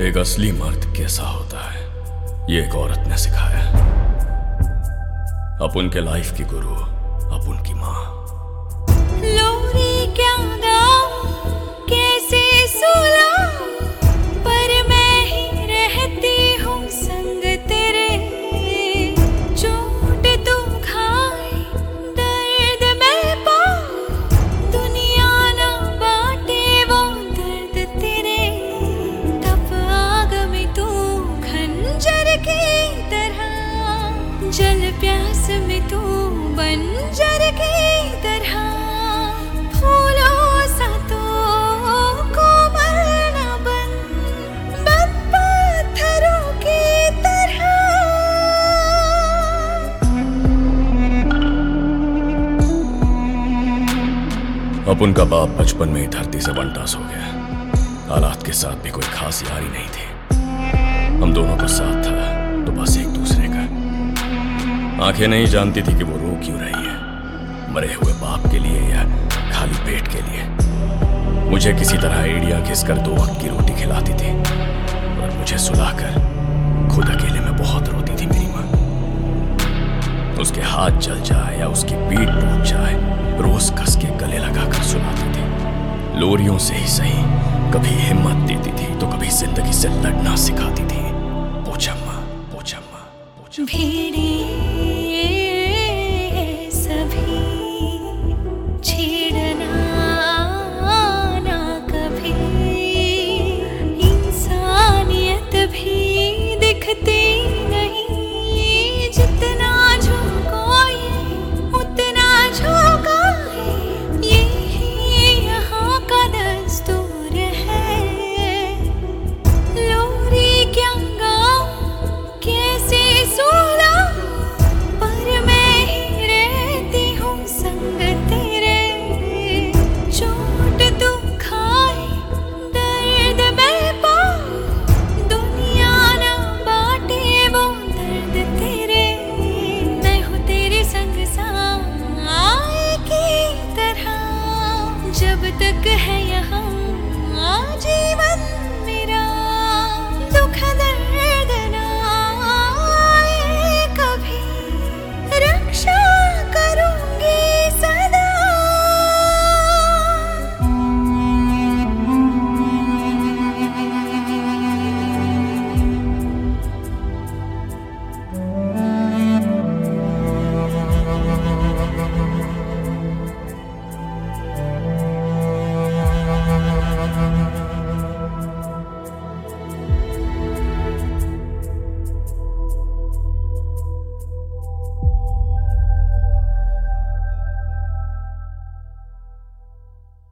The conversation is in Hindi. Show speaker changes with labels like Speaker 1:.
Speaker 1: एक असली मर्द कैसा होता है ये एक औरत ने सिखाया। अपन के लाइफ की गुरु, अपन की माँ।
Speaker 2: लोरी क्या गाऊं, कैसे सुलाऊं, पर मैं ही रहती हूँ संग तेरे। चोट तू खाए, दर्द मैं पाऊं, दुनिया ना बांटे वो दर्द तेरे। तप आग में तू खंजर की तरह, जल प्यास में तू बंजर की तरह। फूलों सा तो कोमल न बन, बन पत्थरों की तरह।
Speaker 1: अपन का बाप बचपन में ही धरती से वनटास हो गया। हालात के साथ भी कोई खास यारी नहीं थी। हम दोनों का साथ था तो बस एक दूसरे का। आंखें नहीं जानती थी कि वो रो क्यों रही है, मरे हुए बाप के लिए या खाली पेट के लिए। मुझे किसी तरह एड़ियां घिसकर 2 वक्त की रोटी खिलाती थी और मुझे सुलाकर खुद अकेले में बहुत रोती थी मेरी माँ। उसके हाथ जल जाए या उसकी पीठ टूट जाए, रोज कस के गले लगाकर सुलाती थी। लोरियों से ही सही, कभी हिम्मत देती थी तो कभी जिंदगी से लड़ना सिखाती थी। पोचम्मा पोचम्मा पोचम्मा।
Speaker 2: भीड़े सभी छेड़ना ना कभी, इंसानियत भी दिखती नहीं। जितना झुको ये उतना झुका है, यही यहाँ का दस्तूर है। लोरी क्या गाऊं, कैसे सुलाऊं, पर मैं ही रहती हूँ संग तेरे। चोट तू खाए, दर्द मैं पाऊं, दुनिया ना बांटे वो दर्द तेरे। मैं हूँ तेरे संग साए की तरह, जब तक है